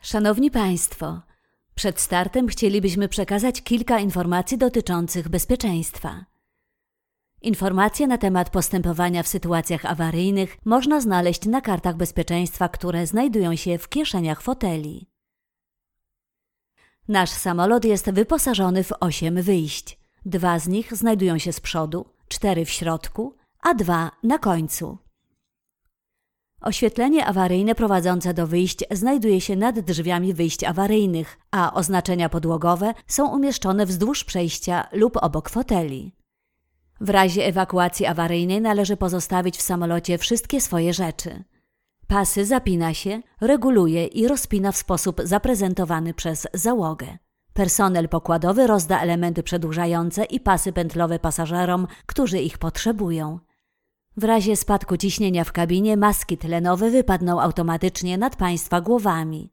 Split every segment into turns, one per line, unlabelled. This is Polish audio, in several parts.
Szanowni Państwo, przed startem chcielibyśmy przekazać kilka informacji dotyczących bezpieczeństwa. Informacje na temat postępowania w sytuacjach awaryjnych można znaleźć na kartach bezpieczeństwa, które znajdują się w kieszeniach foteli. Nasz samolot jest wyposażony w 8 wyjść. 2 z nich znajdują się z przodu, 4 w środku, a 2 na końcu. Oświetlenie awaryjne prowadzące do wyjść znajduje się nad drzwiami wyjść awaryjnych, a oznaczenia podłogowe są umieszczone wzdłuż przejścia lub obok foteli. W razie ewakuacji awaryjnej należy pozostawić w samolocie wszystkie swoje rzeczy. Pasy zapina się, reguluje i rozpina w sposób zaprezentowany przez załogę. Personel pokładowy rozda elementy przedłużające i pasy pętlowe pasażerom, którzy ich potrzebują. W razie spadku ciśnienia w kabinie maski tlenowe wypadną automatycznie nad Państwa głowami.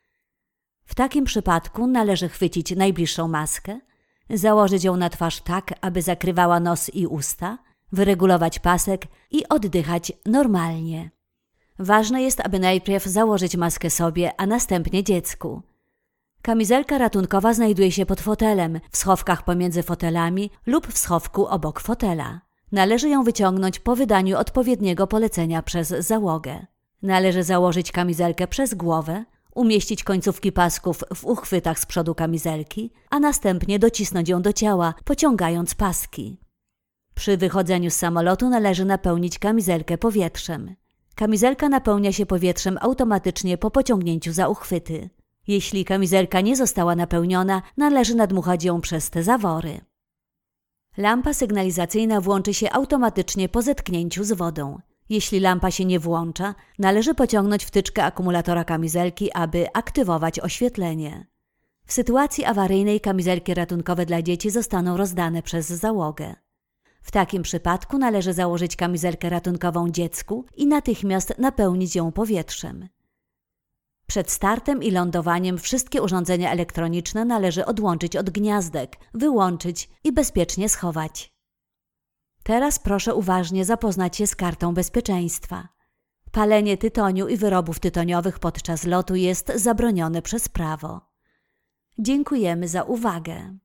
W takim przypadku należy chwycić najbliższą maskę, założyć ją na twarz tak, aby zakrywała nos i usta, wyregulować pasek i oddychać normalnie. Ważne jest, aby najpierw założyć maskę sobie, a następnie dziecku. Kamizelka ratunkowa znajduje się pod fotelem, w schowkach pomiędzy fotelami lub w schowku obok fotela. Należy ją wyciągnąć po wydaniu odpowiedniego polecenia przez załogę. Należy założyć kamizelkę przez głowę, umieścić końcówki pasków w uchwytach z przodu kamizelki, a następnie docisnąć ją do ciała, pociągając paski. Przy wychodzeniu z samolotu należy napełnić kamizelkę powietrzem. Kamizelka napełnia się powietrzem automatycznie po pociągnięciu za uchwyty. Jeśli kamizelka nie została napełniona, należy nadmuchać ją przez te zawory. Lampa sygnalizacyjna włączy się automatycznie po zetknięciu z wodą. Jeśli lampa się nie włącza, należy pociągnąć wtyczkę akumulatora kamizelki, aby aktywować oświetlenie. W sytuacji awaryjnej kamizelki ratunkowe dla dzieci zostaną rozdane przez załogę. W takim przypadku należy założyć kamizelkę ratunkową dziecku i natychmiast napełnić ją powietrzem. Przed startem i lądowaniem wszystkie urządzenia elektroniczne należy odłączyć od gniazdek, wyłączyć i bezpiecznie schować. Teraz proszę uważnie zapoznać się z kartą bezpieczeństwa. Palenie tytoniu i wyrobów tytoniowych podczas lotu jest zabronione przez prawo. Dziękujemy za uwagę.